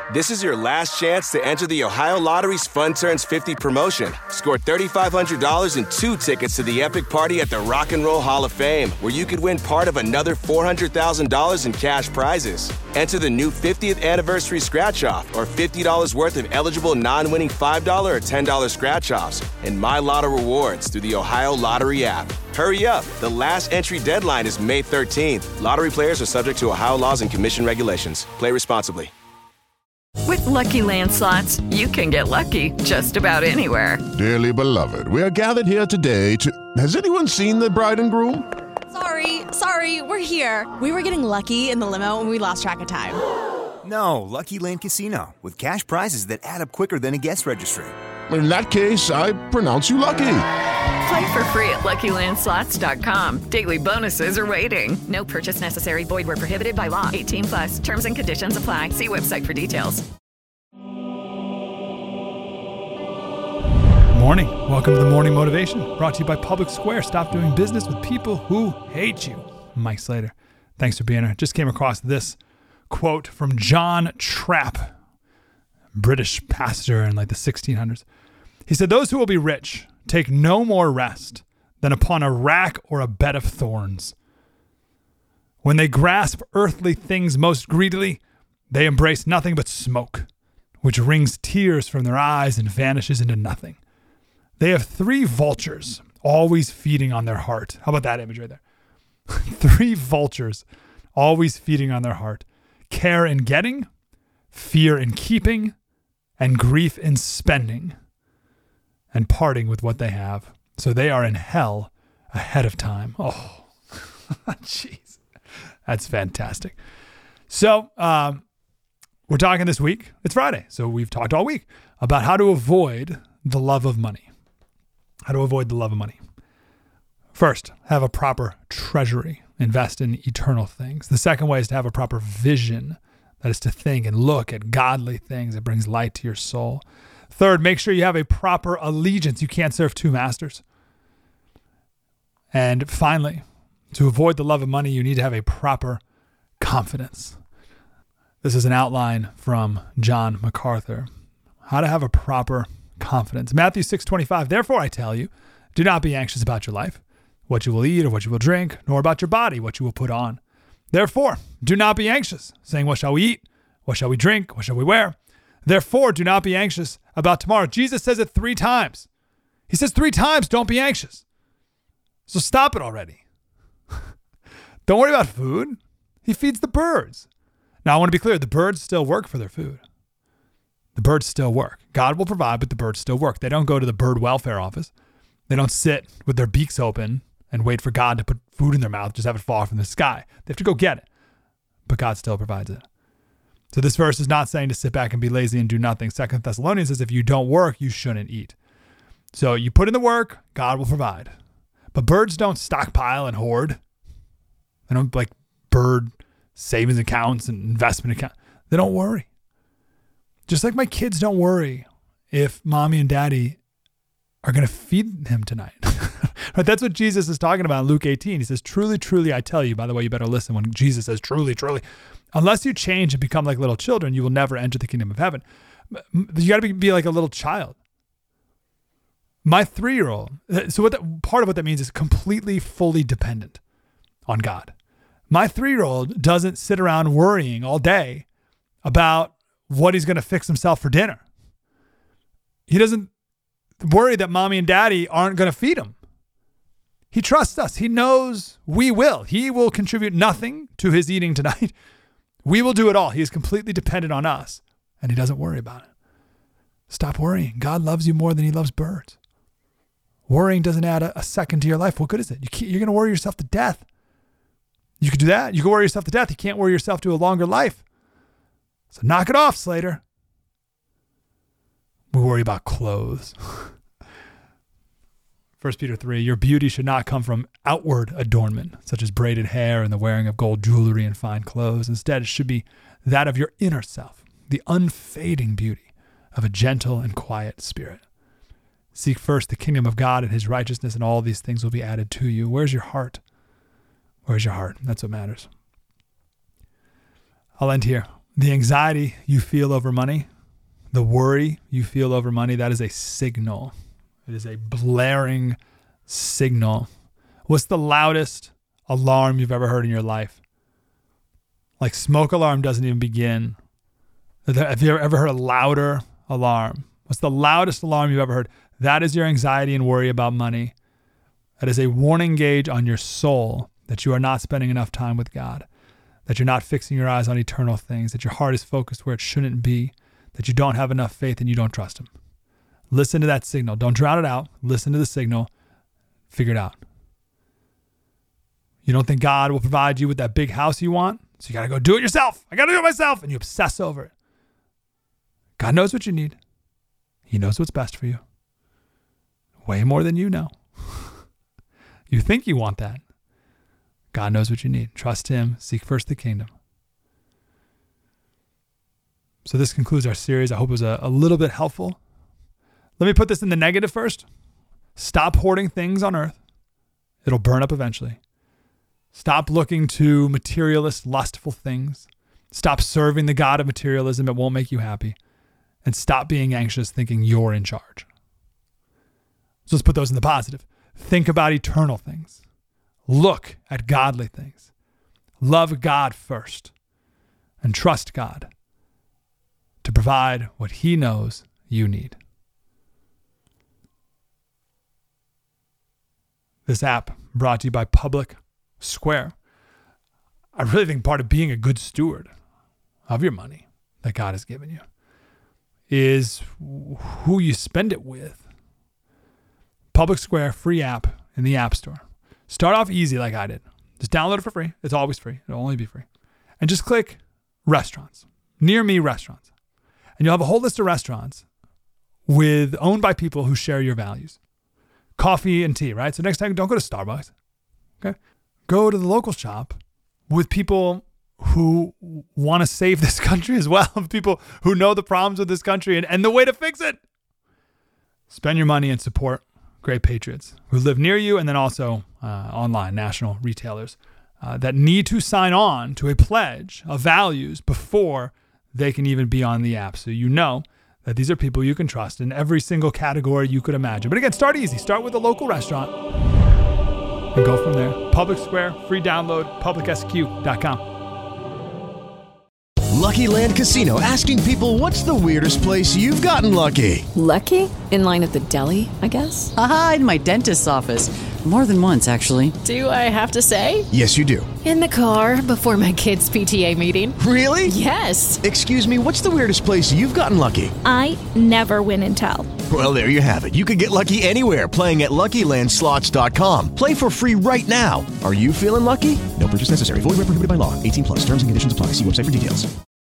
This is your last chance to enter the Ohio Lottery's Fun Turns 50 promotion. Score $3,500 and 2 tickets to the epic party at the Rock and Roll Hall of Fame, where you could win part of another $400,000 in cash prizes. Enter the new 50th anniversary scratch-off or $50 worth of eligible non-winning $5 or $10 scratch-offs and My Lotto rewards through the Ohio Lottery app. Hurry up. The last entry deadline is May 13th. Lottery players are subject to Ohio laws and commission regulations. Play responsibly. With Lucky Land Slots, you can get lucky just about anywhere. Dearly beloved, we are gathered here today to... Has anyone seen the bride and groom? Sorry, we're here. We were getting lucky in the limo and we lost track of time. No, Lucky Land Casino, with cash prizes that add up quicker than a guest registry. In that case, I pronounce you lucky. Play for free at LuckyLandSlots.com. Daily bonuses are waiting. No purchase necessary. Void where prohibited by law. 18+. Terms and conditions apply. See website for details. Morning. Welcome to the Morning Motivation, brought to you by Public Square. Stop doing business with people who hate you. Mike Slater. Thanks for being here. Just came across this quote from John Trapp, British pastor in like the 1600s. He said, "Those who will be rich take no more rest than upon a rack or a bed of thorns. When they grasp earthly things most greedily, they embrace nothing but smoke, which wrings tears from their eyes and vanishes into nothing. They have 3 vultures always feeding on their heart." How about that image right there? 3 vultures always feeding on their heart. Care in getting, fear in keeping, and grief in spending, and parting with what they have. So they are in hell ahead of time. Oh, jeez. That's fantastic. So we're talking this week. It's Friday. So we've talked all week about how to avoid the love of money. How to avoid the love of money. First, have a proper treasury. Invest in eternal things. The second way is to have a proper vision. That is to think and look at godly things. It brings light to your soul. Third, make sure you have a proper allegiance. You can't serve 2 masters. And finally, to avoid the love of money, you need to have a proper confidence. This is an outline from John MacArthur. How to have a proper confidence. Matthew 6:25, "Therefore I tell you, do not be anxious about your life, what you will eat or what you will drink, nor about your body, what you will put on. Therefore, do not be anxious, saying, what shall we eat? What shall we drink? What shall we wear? Therefore, do not be anxious about tomorrow." Jesus says it 3 times. He says 3 times, don't be anxious. So stop it already. Don't worry about food. He feeds the birds. Now, I want to be clear. The birds still work for their food. The birds still work. God will provide, but the birds still work. They don't go to the bird welfare office. They don't sit with their beaks open and wait for God to put food in their mouth, just have it fall from the sky. They have to go get it. But God still provides it. So this verse is not saying to sit back and be lazy and do nothing. 2 Thessalonians says if you don't work, you shouldn't eat. So you put in the work, God will provide. But birds don't stockpile and hoard. They don't like bird savings accounts and investment accounts. They don't worry. Just like my kids don't worry if mommy and daddy are going to feed him tonight. Right? That's what Jesus is talking about in Luke 18. He says, truly, truly, I tell you. By the way, you better listen when Jesus says, truly, truly. Unless you change and become like little children, you will never enter the kingdom of heaven. You got to be like a little child. My 3-year-old, so part of what that means is completely, fully dependent on God. My 3-year-old doesn't sit around worrying all day about what he's going to fix himself for dinner. He doesn't worry that mommy and daddy aren't going to feed him. He trusts us. He knows we will. He will contribute nothing to his eating tonight. We will do it all. He is completely dependent on us, and he doesn't worry about it. Stop worrying. God loves you more than he loves birds. Worrying doesn't add a second to your life. What good is it? You're going to worry yourself to death. You could do that. You can worry yourself to death. You can't worry yourself to a longer life. So knock it off, Slater. We worry about clothes. 1 Peter 3, your beauty should not come from outward adornment, such as braided hair and the wearing of gold jewelry and fine clothes. Instead, it should be that of your inner self, the unfading beauty of a gentle and quiet spirit. Seek first the kingdom of God and his righteousness, and all these things will be added to you. Where's your heart? Where's your heart? That's what matters. I'll end here. The anxiety you feel over money, the worry you feel over money, that is a signal. It is a blaring signal. What's the loudest alarm you've ever heard in your life? Like smoke alarm doesn't even begin. Have you ever heard a louder alarm? What's the loudest alarm you've ever heard? That is your anxiety and worry about money. That is a warning gauge on your soul that you are not spending enough time with God, that you're not fixing your eyes on eternal things, that your heart is focused where it shouldn't be, that you don't have enough faith and you don't trust him. Listen to that signal. Don't drown it out. Listen to the signal. Figure it out. You don't think God will provide you with that big house you want? So you got to go do it yourself. I got to do it myself. And you obsess over it. God knows what you need. He knows what's best for you. Way more than you know. You think you want that. God knows what you need. Trust him. Seek first the kingdom. So this concludes our series. I hope it was a little bit helpful. Let me put this in the negative first. Stop hoarding things on earth. It'll burn up eventually. Stop looking to materialist, lustful things. Stop serving the God of materialism. It won't make you happy. And stop being anxious thinking you're in charge. So let's put those in the positive. Think about eternal things. Look at godly things. Love God first. And trust God to provide what he knows you need. This app brought to you by Public Square. I really think part of being a good steward of your money that God has given you is who you spend it with. Public Square, free app in the App Store. Start off easy like I did. Just download it for free. It's always free. It'll only be free. And just click restaurants. Near me restaurants. And you'll have a whole list of restaurants owned by people who share your values. Coffee and tea, right? So next time, don't go to Starbucks. Okay? Go to the local shop with people who want to save this country as well. People who know the problems with this country and the way to fix it. Spend your money and support great patriots who live near you, and then also online, national retailers that need to sign on to a pledge of values before they can even be on the app. So you know that these are people you can trust in every single category you could imagine. But again, start easy. Start with a local restaurant and go from there. Public Square, free download, publicsq.com. Lucky Land Casino, asking people, what's the weirdest place you've gotten lucky? Lucky? In line at the deli, I guess? Aha, in my dentist's office. More than once, actually. Do I have to say? Yes, you do. In the car before my kids' PTA meeting. Really? Yes. Excuse me, what's the weirdest place you've gotten lucky? I never win and tell. Well, there you have it. You can get lucky anywhere, playing at LuckyLandSlots.com. Play for free right now. Are you feeling lucky? No purchase necessary. Void where prohibited by law. 18+. Terms and conditions apply. See website for details.